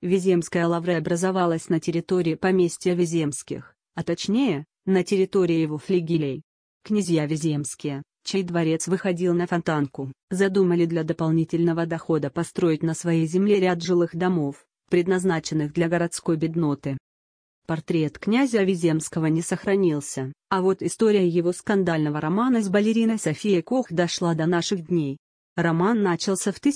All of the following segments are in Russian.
Виземская лавра образовалась на территории поместья Виземских, а точнее, на территории его флигелей. Князья Виземские, чей дворец выходил на Фонтанку, задумали для дополнительного дохода построить на своей земле ряд жилых домов, предназначенных для городской бедноты. Портрет князя Виземского не сохранился, а вот история его скандального романа с балериной Софией Кох дошла до наших дней. Роман начался в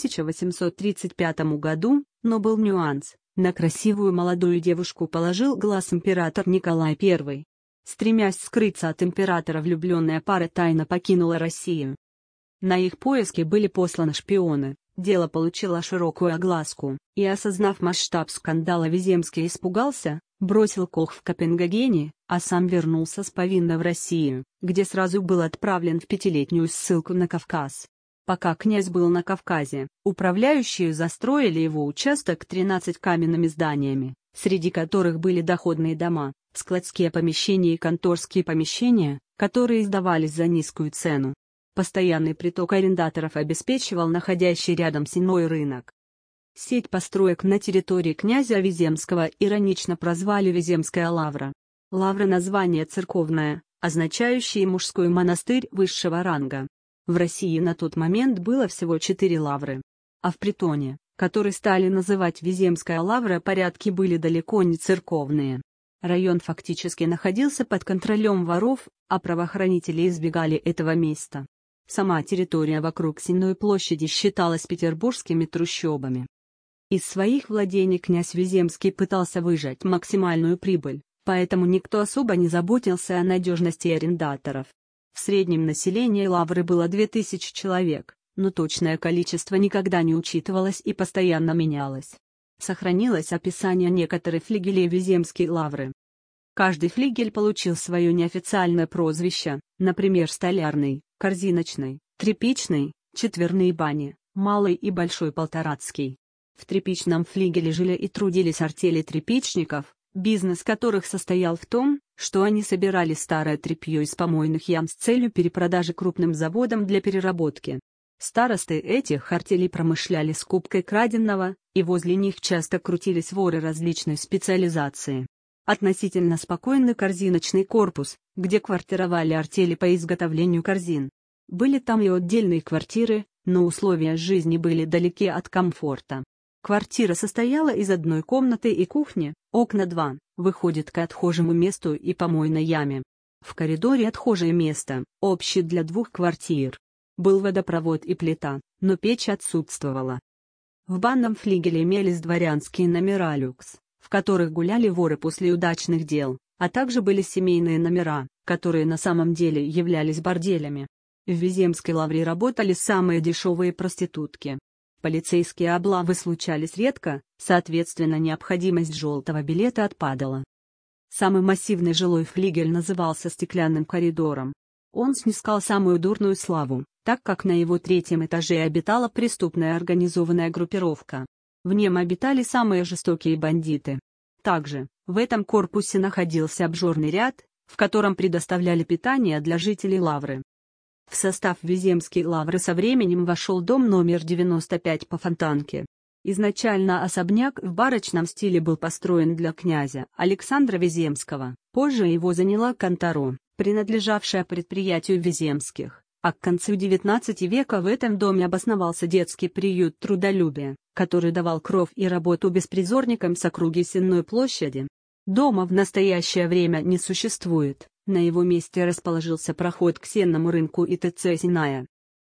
1835 году, но был нюанс: на красивую молодую девушку положил глаз император Николай I. Стремясь скрыться от императора, влюбленная пара тайно покинула Россию. На их поиски были посланы шпионы, дело получило широкую огласку, и, осознав масштаб скандала, Виземский испугался, бросил Кох в Копенгагене, а сам вернулся с повинной в Россию, где сразу был отправлен в 5-летнюю ссылку на Кавказ. Пока князь был на Кавказе, управляющие застроили его участок 13 каменными зданиями, среди которых были доходные дома, складские помещения и конторские помещения, которые сдавались за низкую цену. Постоянный приток арендаторов обеспечивал находящий рядом сеной рынок. Сеть построек на территории князя Виземского иронично прозвали Виземская лавра. Лавра — название церковное, означающее мужской монастырь высшего ранга. В России на тот момент было всего 4 лавры. А в притоне, который стали называть Виземская лавра, порядки были далеко не церковные. Район фактически находился под контролем воров, а правоохранители избегали этого места. Сама территория вокруг Сенной площади считалась петербургскими трущобами. Из своих владений князь Виземский пытался выжать максимальную прибыль, поэтому никто особо не заботился о надежности арендаторов. В среднем население лавры было 2000 человек, но точное количество никогда не учитывалось и постоянно менялось. Сохранилось описание некоторых флигелей Виземской лавры. Каждый флигель получил свое неофициальное прозвище, например, столярный, корзиночный, тряпичный, четверные бани, малый и большой полторацкий. В тряпичном флигеле жили и трудились артели тряпичников, бизнес которых состоял в том, что они собирали старое тряпье из помойных ям с целью перепродажи крупным заводам для переработки. Старосты этих артелей промышляли скупкой краденого, и возле них часто крутились воры различной специализации. Относительно спокойный корзиночный корпус, где квартировали артели по изготовлению корзин. Были там и отдельные квартиры, но условия жизни были далеки от комфорта. Квартира состояла из одной комнаты и кухни, окна 2, выходит к отхожему месту и помойной яме. В коридоре отхожее место, общее для 2 квартир. Был водопровод и плита, но печь отсутствовала. В банном флигеле имелись дворянские номера люкс, в которых гуляли воры после удачных дел, а также были семейные номера, которые на самом деле являлись борделями. В Виземской лавре работали самые дешевые проститутки. Полицейские облавы случались редко, соответственно, необходимость желтого билета отпадала. Самый массивный жилой флигель назывался стеклянным коридором. Он снискал самую дурную славу, так как на его 3-м этаже обитала преступная организованная группировка. В нем обитали самые жестокие бандиты. Также, в этом корпусе находился обжорный ряд, в котором предоставляли питание для жителей лавры. В состав Виземской лавры со временем вошел дом номер 95 по Фонтанке. Изначально особняк в барочном стиле был построен для князя Александра Виземского, позже его заняла контора, принадлежавшая предприятию Виземских, а к концу XIX века в этом доме обосновался детский приют трудолюбия, который давал кров и работу беспризорникам с округи Сенной площади. Дома в настоящее время не существует, на его месте расположился проход к Сенному рынку и ТЦ «Сенная».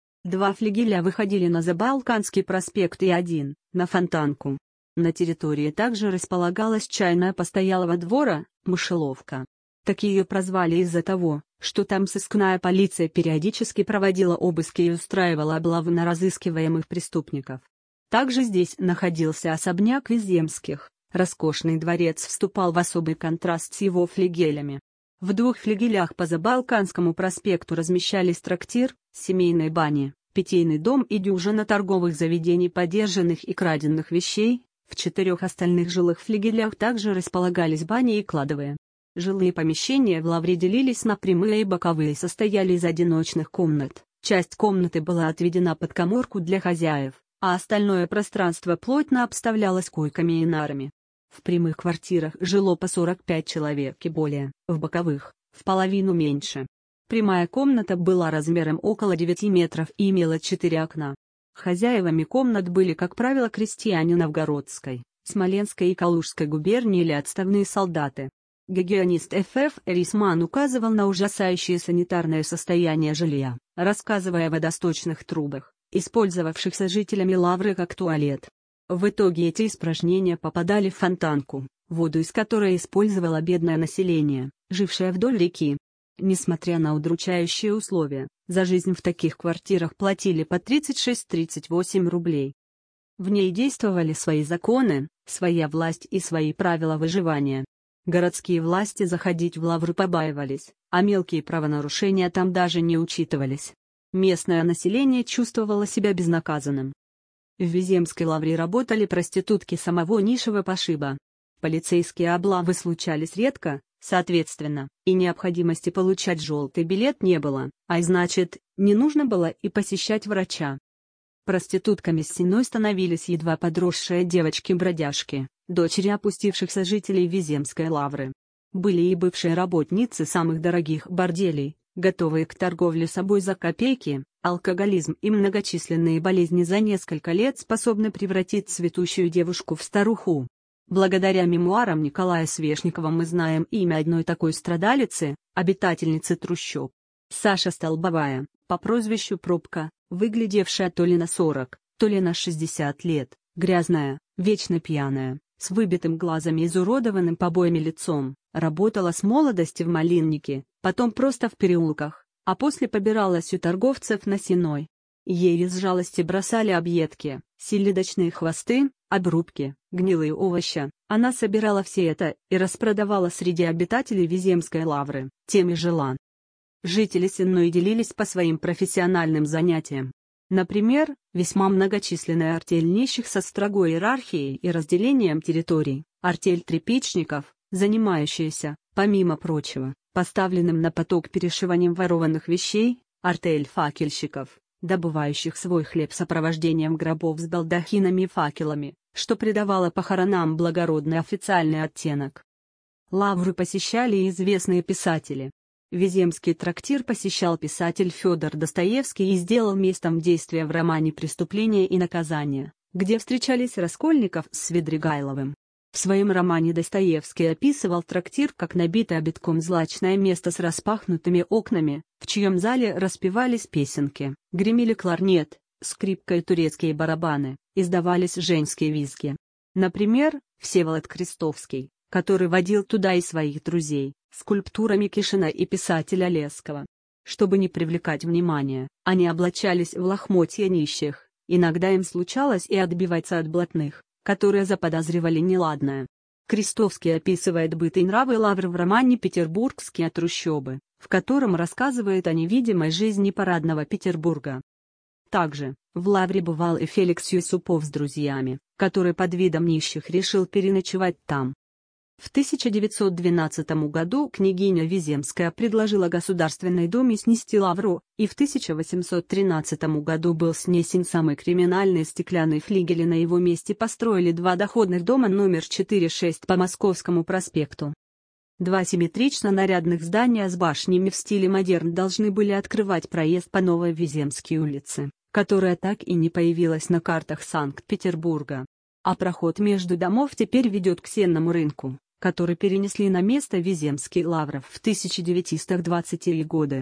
2 флигеля выходили на Забалканский проспект и 1 — на Фонтанку. На территории также располагалась чайная постоялого двора, мышеловка. Так ее прозвали из-за того, что там сыскная полиция периодически проводила обыски и устраивала облавы на разыскиваемых преступников. Также здесь находился особняк Виземских. Роскошный дворец вступал в особый контраст с его флигелями. В 2 флигелях по Забалканскому проспекту размещались трактир, семейные бани, питейный дом и дюжина торговых заведений подержанных и краденных вещей. В 4 остальных жилых флигелях также располагались бани и кладовые. Жилые помещения в лавре делились на прямые и боковые и состояли из одиночных комнат. Часть комнаты была отведена под каморку для хозяев, а остальное пространство плотно обставлялось койками и нарами. В прямых квартирах жило по 45 человек и более, в боковых – в половину меньше. Прямая комната была размером около 9 метров и имела 4 окна. Хозяевами комнат были, как правило, крестьяне Новгородской, Смоленской и Калужской губернии или отставные солдаты. Гигиенист Ф.Ф. Рисман указывал на ужасающее санитарное состояние жилья, рассказывая о водосточных трубах, использовавшихся жителями Лавры как туалет. В итоге эти испражнения попадали в фонтанку, воду из которой использовало бедное население, жившее вдоль реки. Несмотря на удручающие условия, за жизнь в таких квартирах платили по 36-38 рублей. В ней действовали свои законы, своя власть и свои правила выживания. Городские власти заходить в Лавру побаивались, а мелкие правонарушения там даже не учитывались. Местное население чувствовало себя безнаказанным. В Виземской Лавре работали проститутки самого низшего пошиба. Полицейские облавы случались редко, соответственно, и необходимости получать желтый билет не было, а значит, не нужно было и посещать врача. Проститутками стеной становились едва подросшие девочки-бродяжки, дочери опустившихся жителей Виземской Лавры. Были и бывшие работницы самых дорогих борделей, готовые к торговле собой за копейки. Алкоголизм и многочисленные болезни за несколько лет способны превратить цветущую девушку в старуху. Благодаря мемуарам Николая Свешникова мы знаем имя одной такой страдалицы, обитательницы трущоб. Саша Столбовая, по прозвищу Пробка, выглядевшая то ли на 40, то ли на 60 лет, грязная, вечно пьяная, с выбитым глазом и изуродованным побоями лицом, работала с молодости в малиннике, потом просто в переулках, а после побиралась у торговцев на сеной. Ей из жалости бросали объедки, селедочные хвосты, обрубки, гнилые овощи. Она собирала все это и распродавала среди обитателей Виземской Лавры, тем и жила. Жители Сенной делились по своим профессиональным занятиям. Например, весьма многочисленная артель нищих со строгой иерархией и разделением территорий, артель тряпичников, занимающаяся, помимо прочего, поставленным на поток перешиванием ворованных вещей, артель факельщиков, добывающих свой хлеб сопровождением гробов с балдахинами и факелами, что придавало похоронам благородный официальный оттенок. Лавру посещали известные писатели. Виземский трактир посещал писатель Федор Достоевский и сделал местом действия в романе «Преступление и наказание», где встречались Раскольников с Свидригайловым. В своем романе Достоевский описывал трактир как набитое битком злачное место с распахнутыми окнами, в чьем зале распевались песенки, гремели кларнет, скрипка и турецкие барабаны, издавались женские визги. Например, Всеволод Крестовский, который водил туда и своих друзей, скульптурами Кишина и писателя Лескова. Чтобы не привлекать внимания, они облачались в лохмотья нищих, иногда им случалось и отбиваться от блатных, которые заподозривали неладное. Крестовский описывает быт и нравы Лавры в романе «Петербургские трущобы», в котором рассказывает о невидимой жизни парадного Петербурга. Также, в Лавре бывал и Феликс Юсупов с друзьями, который под видом нищих решил переночевать там. В 1912 году княгиня Виземская предложила Государственной Думе снести Лавру, и в 1813 году был снесен самый криминальный стеклянный флигель, и на его месте построили два доходных дома номер 4-6 по Московскому проспекту. Два симметрично нарядных здания с башнями в стиле модерн должны были открывать проезд по Новой Виземской улице, которая так и не появилась на картах Санкт-Петербурга. А проход между домов теперь ведет к Сенному рынку, который перенесли на место Виземских Лавров в 1920-е годы.